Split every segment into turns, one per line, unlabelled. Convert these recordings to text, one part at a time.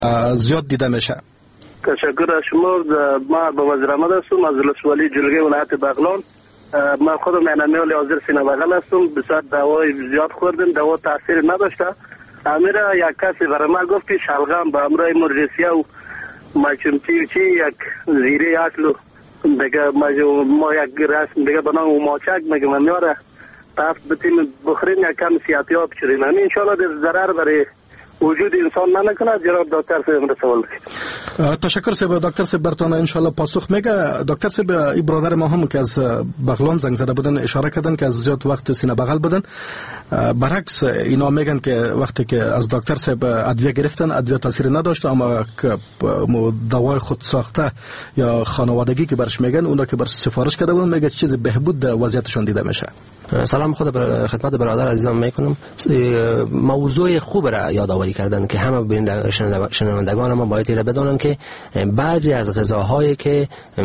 زیاد دیده میشه؟
تشکر از شما. ما با وزیر احمد هستم از ولسوالی جلگه ولایت بغلان. من خودم انمیال حاضر سینه بغل هستم. بسیار دوای زیاد خوردم، دوا تاثیر نداشته. امیره یک کسی برای ما گفت که شلغم به امرای مرجسیه و مچمچی چی یک زیره اکلو دیگه ما یک رسم دیگه بنام ماچک میگه من میاره تاف بتیم بخوریم یک کم سیاتیاب شدیم. همین انشاءالله در ضرر برای وجود انسان نکنه. جناب دکتر صاحب سوال
تشکر صاحب. دکتر صاحب برتون انشالله پاسخ میگه. دکتر صاحب این برادر ما هم که از بغلان زنگ زده بودن اشاره کردن که از زیاد وقت سینه بغل بودن. برعکس اینا میگن که وقتی که از دکتر صاحب ادویه گرفتن ادویه تاثیر نداشت، اما که دوای خود ساخته یا خانوادگی که برش میگن اونا که برش سفارش کرده بودن میگه چیز بهبود وضعیتشون دیده میشه.
سلام خود خدمت برادر عزیزم میکنم. موضوع خوب را یادآوری کردن که همه شنوندگان ما باید اینو بدونن که بعضی از غذاهایی که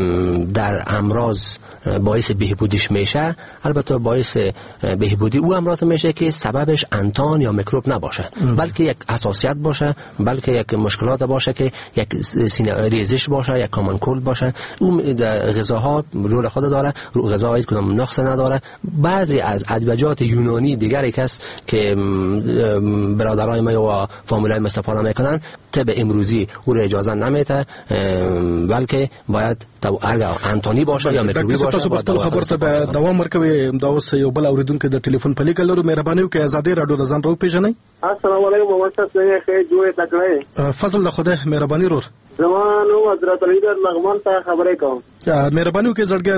در امراض باعث بهبودیش میشه البته باعث بهبودی او امراض میشه که سببش انتان یا میکروب نباشه، بلکه یک حساسیت باشه، بلکه یک مشکلات باشه که یک ریزش باشه، یک کامن کولد باشه. اون غذاها رول خود داره، غذاهایی کدام نقص نداره. بعضی از ادویه‌جات یونانی دیگری کس که برادرای ما و فامیلای ما استفاده میکنن طب امروزی او را اجازه نمیده، بلکه باید انتانی باشه یا میکروبی باشه.
تاسو په خپل خبر ته به دوام ورکوي. دا اوس یو بل اوریدونکو د ټلیفون په لیکل لرو. مهرباني وکړئ ازادي رادیو د ځان راو پیژنئ.
السلام علیکم محمد صاحب خیر جوړ تکړه.
فضل د خوده مهرباني رور.
زمانو حضرت علی در لغمان ته خبرې کوم.
مهرباني وکړئ زړګي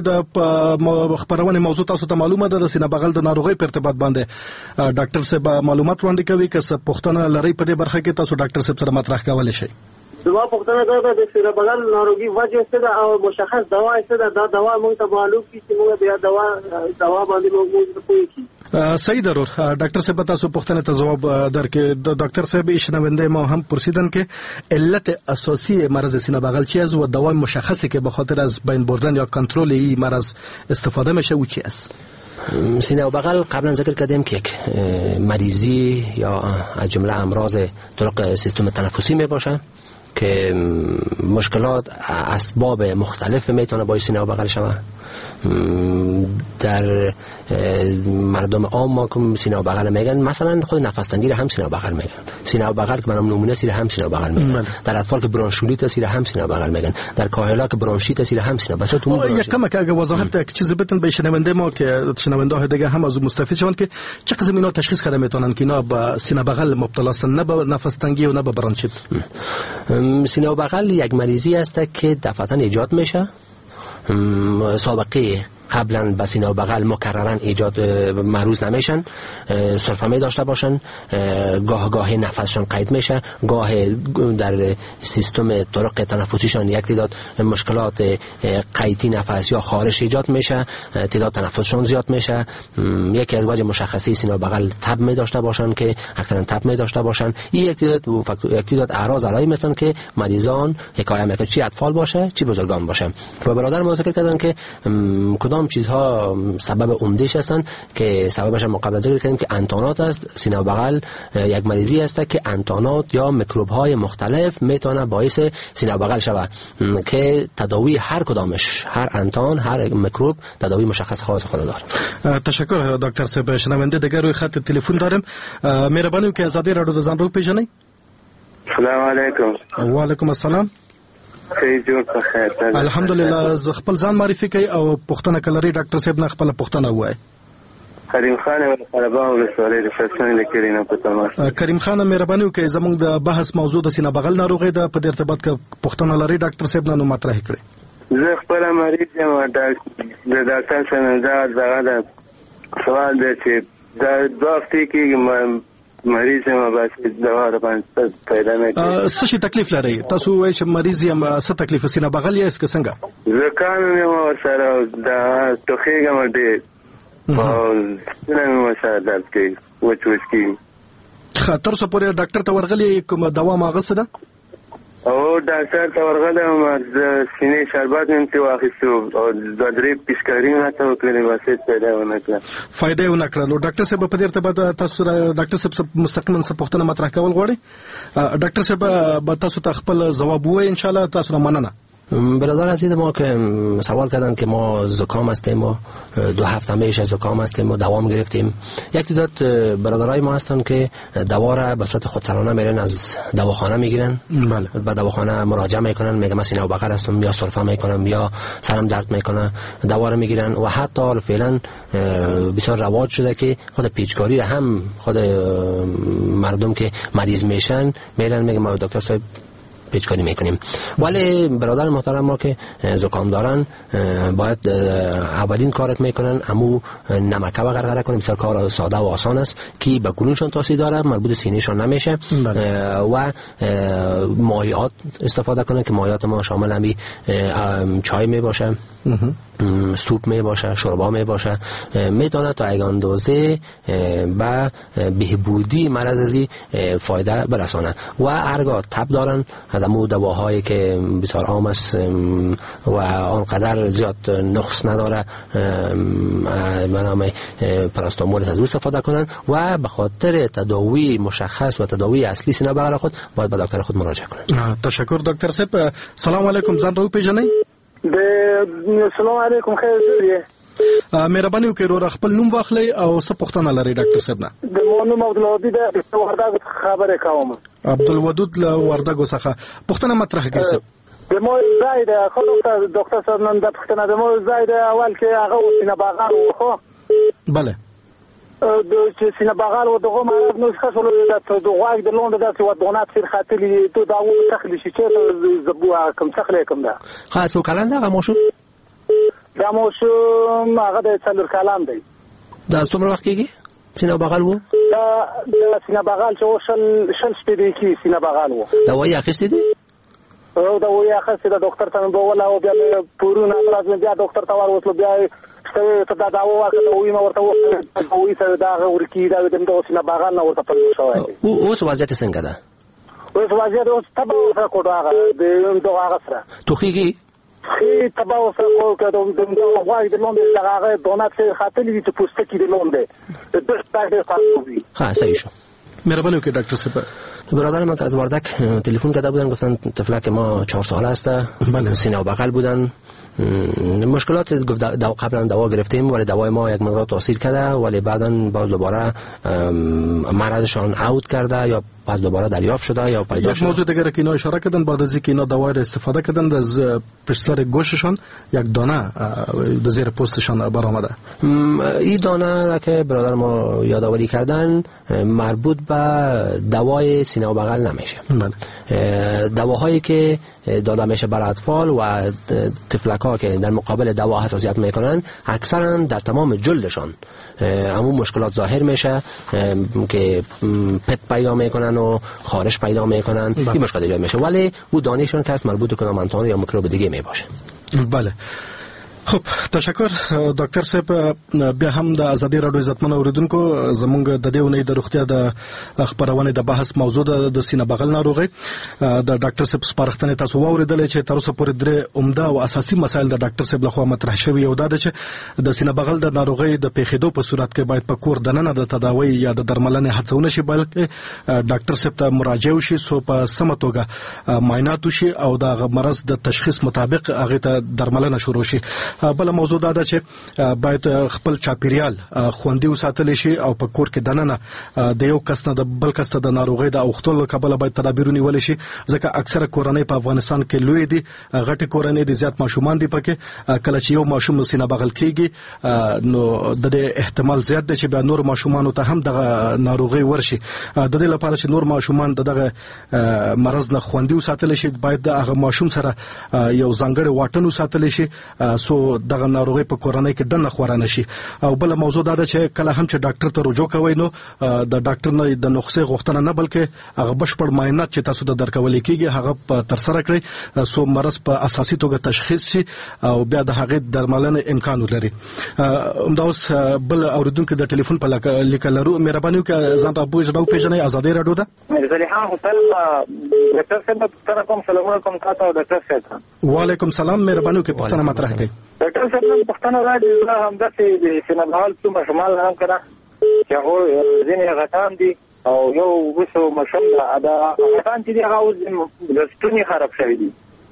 د خبرونه موضوع تاسو ته معلومه ده د سینه بغل د ناروغي په ارتباط باندې ډاکټر صاحب معلومات وړاندې کوي. که څه پوښتنه لري په دې برخه کې تاسو ډاکټر صاحب سره مطرح کولای شئ.
دوا پختنه دا د سینه بغل ناروغي وجه څه ده او مشخص دوا څه ده؟ دا دوا موږ ته معلوم کی چې موږ بیا دوا باندې موږ پوي کی.
صحیح ضرور. ډاکټر صاحب تاسو پوښتنه ته جواب درکې. د ډاکټر صاحب شنونده ما هم پرسیدن که علت اساسی مرض سینه بغل چی است و دوای مشخصی که به خاطر از بین بردن یا کنترل این مرض استفاده میشه او چی است؟
سینه بغل قبلا ذکر کردیم که یک مریضی یا از جمله امراض طرق سیستم تنفسی می باشه که مشکلات اسباب مختلف میتونه باعث سینه بغل شود. در مردم عام ما که سینه بغل میگن، مثلا خود نفس تنگی هم سینه بغل میگن. سینه بغل که منم نمونه سینه هم سینه بغل میگن. در اطفال که برانشولیت سینه هم سینه بغل میگن. در کاهلا که برانشیت سینه هم سینه بغل. تو
یک کم که اگه وضاحت چیزی بتن به شنونده ما که شنونده ها دیگه هم از مستفید شون که چه قسم اینا تشخیص کده میتونن که اینا با سینه بغل مبتلا هستن، نه به نفس تنگی و نه به برانشیت؟
سینه بغل یک مریضی است که دفعتاً ایجاد میشه. سابقه قبلا به سینه بغل مکررن ایجاد معروض نمیشن، سرفه داشته باشن، گاه نفسشون قید میشه، گاه در سیستم طرق تنفسیشان یک تعداد مشکلات قیدی نفس یا خارش ایجاد میشه، تعداد تنفسشون زیاد میشه. یکی از وجه مشخصی سینه بغل تب می داشته باشن که اکثرا تب می داشته باشن. این یک تعداد اعراض علائمی هستن که مریضان حکایت میکنن، چی اطفال باشه چی بزرگان باشه. و برادر ما ذکر کردن که کدام چیزها سبب عمدهش هستن که سببش هم قبل ذکر کردیم که انتانات است. سینه بغل یک مریضی است که انتانات یا میکروب های مختلف میتونه باعث سینه بغل شود که تداوی هر کدامش، هر انتان، هر میکروب تداوی مشخص خاص خود داره.
تشکر دکتر صاحب. شنونده دیگر روی خط تلفن داریم. مهربانی که آزادی رادیو ځان رو پیژنئ.
السلام علیکم.
و علیکم السلام.
خیر جوړ په خیر.
الحمدلله. ز خپل ځان معرفي کوي او پښتنه کلري ډاکټر صاحب نه خپل پښتنه وای.
کریم خان ولسوالۍ ولسوالۍ د فلسطین لیکري نه پته.
کریم خان مهرباني وکړئ زموږ د بحث موضوع د سینه بغل ناروغي د په ارتباط کې پښتنه لري ډاکټر صاحب نه مطرح کړي.
زه خپل مریض یم د ډاکټر څخه دا سوال دی چې دا دوه هفتې کې مریض یم بس دوا را باندې پیدا نه کوي.
څه شي تکلیف لري؟ تاسو وایئ چې مریض یم، څه تکلیف سینه بغل یې است که څنګه؟
زکام یم سره دا ټوخیږم ډېر او سینه مې سره درد کوي وچ کوي.
تر څو پورې ډاکټر ته ورغلي کوم دوا ماغسه ده؟
او ډاکټر ته ورغلم د سینې شربت مې ته واخیستو او د درې پیسکاري ماته وکړې واسط پیدا ونه کړه
فائدې ونه کړه. نو ډاکټر صاحب په دې ارتباط تاسو ډاکټر صاحب مستقیما څه پوښتنه مطرح کول غواړي؟ ډاکټر صاحب به تاسو ته خپل ځواب ووایي ان شاء الله. تاسو را مننه.
برادر عزیز ما که سوال کردن که ما زکام هستیم و 2 هفته میشه زکام هستیم و دوام گرفتیم. یک تعداد برادرای ما هستن که دوا را به صورت خودسرانه میرن از دواخانه میگیرن.
بله.
به دواخانه مراجعه میکنن، میگه من سینه و بغل هستم یا سرفه میکنم یا سرم درد میکنه، دوا رو میگیرن و حتی فعلا بسیار رواج شده که خود پیچکاری را هم خود مردم که مریض میشن میرن میگه ما دکتر صاحب پیچکاری میکنیم. ولی برادر محترم ما که زکام دارن باید اولین کارت میکنن امو نمکه و غرغره کنیم. بسیار کار ساده و آسان است که به گلونشان تاثیر داره، مربوط سینهشان نمیشه. و مایعات استفاده کنن که مایعات ما شامل همی چای می باشه، سوپ می باشه، شوربا می باشه، میتونه تا یک اندازه به بهبودی مرض ازی فایده برسانه. و هرگاه تب دارن از امو دواهایی که بسیار عام است و آنقدر زیاد نقص نداره به نام پاراستامول از استفاده کنن و به خاطر تداوی مشخص و تداوی اصلی سینه بغل خود باید به دکتر خود مراجعه کنن.
تشکر دکتر صاحب. سلام علیکم. ځان رو پیژنئ؟
سلام علیکم. خیر دی.
مهرباني وکړئ ورو خپل نوم واخلئ او څه پوښتنه لرئ ډاکټر صاحب نه؟
د مونږ عبدالودود د وردګو خبره کوم.
عبدالودود له وردګو څخه پوښتنه مطرح کړئ.
د مو ځای د خو ډاکټر صاحب نن د پوښتنه د مو ځای د اول کې هغه سینه بغل وخو.
بله.
د سینه بغل و دغه مرض نو څه شول د غواګ د لوند د ودونات سر خاطري ته دا و تخلی شي چې زبوا کوم تخلی کوم دا
خاص وکړند هغه موشو
دا موشو هغه د څلور کلام دی.
دا څومره وخت کېږي سینه بغل وو؟
دا سینه بغل چې شل شپې کې سینه بغل وو.
دا وایي اخیستې دي؟
او دا وایي اخیستې د ډاکټر ته به ولا او بیا پورونه لازم بیا ډاکټر ته ورغلو بیا ته دا داوا کوي ما ورته وایي چې دا ورکی دا د سینه بغل نه ورته پېښ شوی.
اوس وضعیت څنګه ده؟
اوس وضعیت اوس تباہ سره کوټه هغه د هغه سره
توخیږي
خي تباہ سره کوټه د غواړي د لوند هغه دونات خاطري چې پوسټکی د لوند د دغه خاطري.
ها صحیح شو.
مهربانی وکړئ ډاکټر صاحب.
برادر ما که از وردک تلفن کرده بودن گفتن طفلک ما 4 ساله است.
بله.
سینه و بغل بودن. مشکلات قبلا دوا گرفتیم ولی دوای ما یک مقدار تاثیر کرده ولی بعداً باز دوباره مرضشان عود کرده یا باز دوباره دریافت شده یا پیدا شده.
موضوع دیگه که اینا اشاره کردن بعد از اینکه اینا دوا را استفاده کردن از پشت سر گوششان یک دانه در زیر پوستشان برآمده.
این دانه که برادر ما یادآوری کردن مربوط به دوای سینه و بغل نمیشه. دواهایی که داده میشه برای اطفال و طفلک‌ها که در مقابل دوا حساسیت میکنن اکثرا در تمام جلدشان همون مشکلات ظاهر میشه که پت پیدا میکنن و خارش پیدا میکنن. این مشکل ایجاد میشه ولی او دانهشون که مربوط به منتان یا میکروب دیگه میباشه.
بله. خب تشکر ډاکټر صاحب. بیا هم د ازادي رادیو عزتمن اوریدونکو زمونږ د دې ونې د روغتیا د خبرونه د بحث موضوع د سینه بغل ناروغي د ډاکټر صاحب سپارښتنه تاسو واوریدل چې تر اوسه پورې درې عمده او اساسي مسایل د ډاکټر صاحب لخوا مطرح شوي یو دا چې د سینه بغل د ناروغي د پیښېدو په صورت کې باید په کور دننه د تداوی یا د درملنې هڅونه شي بلکې ډاکټر صاحب ته مراجعه وشي سو په سمه توګه معاینات وشي او د مرض د تشخیص مطابق هغه ته درملنه شروع شي. بل موضوع دا ده چې باید خپل چاپیریال خوندي وساتل شي او په کور کې دننه د یو کس نه د بل کس ته د ناروغي د اوختلو کبله باید تدابیر ونیول شي ځکه اکثره کورنۍ په افغانستان کې لوی دي غټي کورنۍ دي زیات ماشومان دي پکې کله چې یو ماشوم سینه بغل کېږي نو د احتمال زیات دی چې بیا نور ماشومان ته هم دغه ناروغي ورشي. د دې لپاره چې نور ماشومان دغه مرض نه خوندي وساتل شي باید د هغه ماشوم سره یو ځانګړی واټن وساتل شي سو دغه ناروغي په کورنۍ کې دنه خورانه شي. او بل موضوع دا ده چې کله هم چې ډاکټر ته رجوع کوي نو د ډاکټر نه د نسخې غوښتنه نه بلکې هغه بشپړ معاینات چې تاسو د درکول کېږي هغه تر سره کړئ سو مرض په اساسي توګه تشخیص شي او بیا د هغه درملنې امکان ولري. همداوس بل اوریدونکو د ټلیفون په لیکلرو مهرباني وکړئ ځان راپوي ځړو پیژنې آزادي راډیو ده.
زلیخان حسین ډاکټر صاحب تاسو سلام علیکم تاسو ډاکټر صاحب.
وعلیکم سلام مهرباني وکړئ پوښتنه مطرح کړئ.
ډاکټر صاحب پښتنو راځي هم د سینابال څو شمال هم کړه چې هغه ځینې غټان دي او یو وسو مشم دا غټان چې هغه د ستوني خراب شوی دي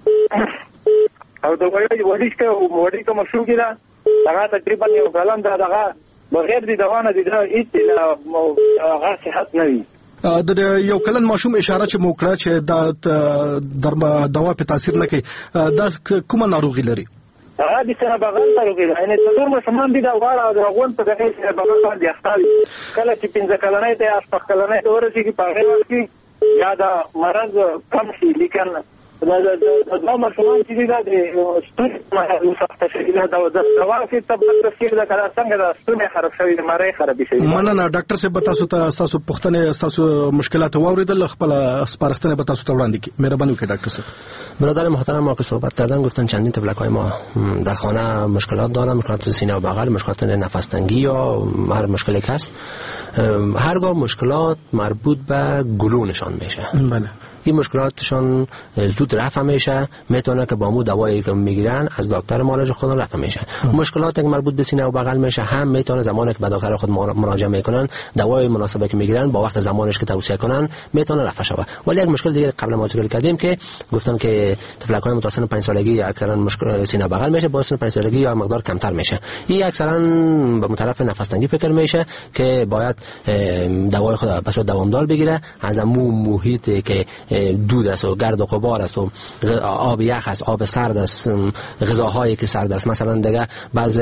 او د وړي کوم مشروع کړه هغه تقریبا یو کلام دغه بغیر د دوانه د هغه صحت نه وي.
د یو کلن ماشوم اشاره چې موکړه چې دا دوا په تاثیر نه کوي دا کومه ناروغي لري؟
هغه د سره بغل ناروغي ده. یعنی څلور ماشومان دي دا غواړي د غون په دغه سره بغل باندې اختالي کله چې 15 کلنۍ ته 8 کلنۍ ته ورسیږي په هغه وخت کې یا دا مرض کم شي لیکن دا ماشومان چې دا د ستوني سخته شي دا د دوا کې تبدیل تفسیر دا کله څنګه د ستوني خراب شوی د مری خرابې شي.
مننه ډاکټر صاحب تاسو پوښتنه تاسو مشکلات واوریدل خپل سپارښتنه به تاسو ته وړاندې کړئ. مهرباني وکړئ ډاکټر صاحب.
برادر محترم ما که صحبت کردن گفتن چندین تبلک‌های ما در خانه مشکلات دارن، مشکلات سینه و بغل، مشکلات نفس تنگی یا هر مشکلی که هست. هرگاه مشکلات مربوط به گلو نشان میشه.
بله.
این مشکلاتشان زود رفع میشه، میتونه که با مو دوایی که میگیرن از دکتر معالج خودم رفع میشه. مشکلاتی که مربوط به سینه و بغل میشه هم میتونه زمانی که به دکتر خود مراجعه میکنن دوای مناسبی که میگیرن با وقت زمانش که توصیه کنن میتونه رفع شه. ولی یک مشکل دیگه قبل ما ذکر کردیم که گفتن که طفلک‌های متوسط 5 سالگی اکثرا مشکل سینه و بغل میشه، با سن 5 سالگی یا مقدار کمتر میشه. این اکثرا به مطرف نفس تنگی فکر میشه که باید دوای خود به صورت دوامدار بگیره. از محیطی که دود است و گرد و غبار است و آب یخ است، آب سرد است، غذاهایی که سرد است، مثلا دیگه بعض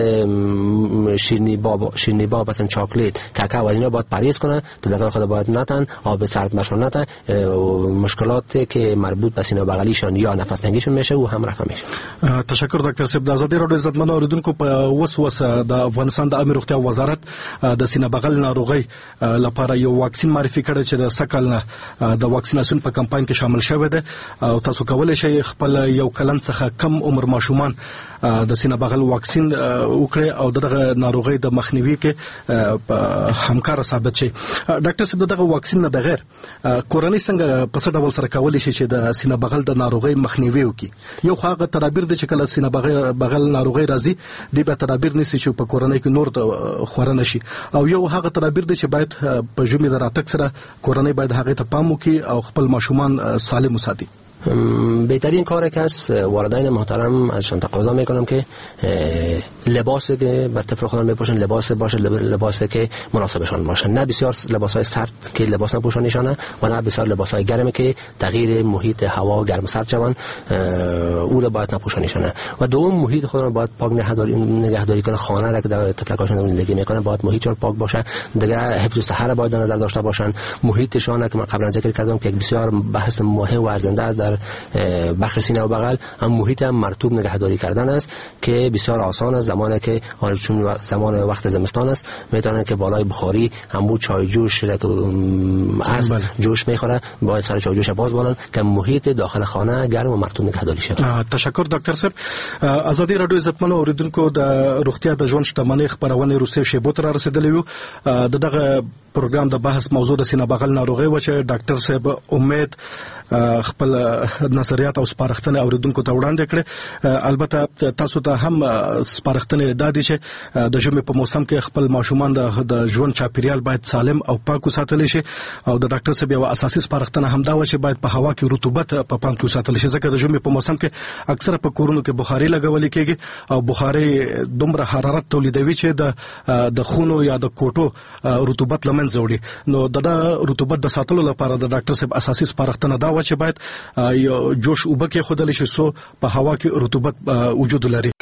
شیرینی باب مثلا چاکلیت، کاکائو و اینا باید پرهیز کنه. طفلان خود باید نتن آب سرد مشون نتن. مشکلاتی که مربوط به سینه و بغلیشون یا نفس تنگیشون میشه و هم رفع میشه.
تشکر ډاکټر صاحب. د آزادي راډیو عزتمن اوریدونکو په وسوسه د افغانستان د امیر روغتیا وزارت د سینه بغل ناروغي لپاره یو واکسین معرفي کړی چې د سکل نه د واکسیناسیون په کمپاین کې شامل شوی دی او تاسو کولای شئ خپل یو کلن څخه کم عمر ماشومان د سینه بغل واکسین وکړي او دغه ناروغي د مخنیوي کې همکار ثابت شي. ډاکټر صاحب دغه واکسین نه بغیر کورنۍ څنګه په څه ډول سره کولای شي چې د سینه بغل د ناروغي مخنیوي وکړي؟ یو هغه تدابیر دي چې کله سینه بغل ناروغي راځي دی به تدابیر نشي چې په کورنۍ کې نور د خورنه شي، او یو هغه تدابیر دي چې باید په ژومي دراتک سره کورنۍ باید هغه ته پام وکړي او خپل ماشومان سالم وساتي.
بهترین کاری که است والدین محترم ازشان تقاضا میکنم که لباسی که بر طفل خودم بپوشن لباس باشه، لباسی که مناسبشان باشه، نه بسیار لباسای سرد که لباس نپوشانیشانه و نه بسیار لباسای گرمی که تغییر محیط هوا گرم سرد شون او رو باید نپوشانیشانه. و دوم محیط خودم باید پاک نگهداری کنه. خانه را که در طفلکاشون زندگی میکنه باید محیطشون پاک باشه. دیگه حفظ الصحه باید در نظر داشته باشن. محیطشان که من قبلا ذکر کردم که یک بسیار بحث مهم و ارزنده است در بخش سینه و بغل، هم محیط هم مرطوب نگهداری کردن است که بسیار آسان است. زمانی که چون زمان وقت زمستان است میتونن که بالای بخاری همون چای جوش را که از جوش میخوره باید سر چای جوش باز بالن که محیط داخل خانه گرم و مرطوب نگهداری شود.
تشکر ډاکټر صاحب. آزادي راډیو عزتمنو اوریدونکو د روغتیا د ژوند شتمنۍ خبرونه روسي شیبو تر رسیدلې وو. دغه پروګرام د بحث موضوع د سینه بغل ناروغي و چې ډاکټر صاحب امید خپل نظریات او سپارښتنې اوریدونکو ته وړاندې کړې. البته تاسو ته هم سپارښتنې دادي چې د ژمي په موسم کې خپل ماشومان د ژوند چاپیریال باید سالم او پاک وساتل شي او د ډاکټر صاحب یو اساسي سپارښتنه هم دا و چې باید په هوا کې رطوبت په پام کې وساتل شي، ځکه د ژمي په موسم کې اکثره په کورونو کې بخاري لګول کېږي او بخاري دومره حرارت تولیدوي چې د خونو یا د کوټو رطوبت لمنځه وړي. نو د رطوبت د ساتلو لپاره د ډاکټر صاحب اساسي سپارښتنه دا و چې باید جوش اوبه کې خودل شي سو په هوا کې رطوبت وجود لري.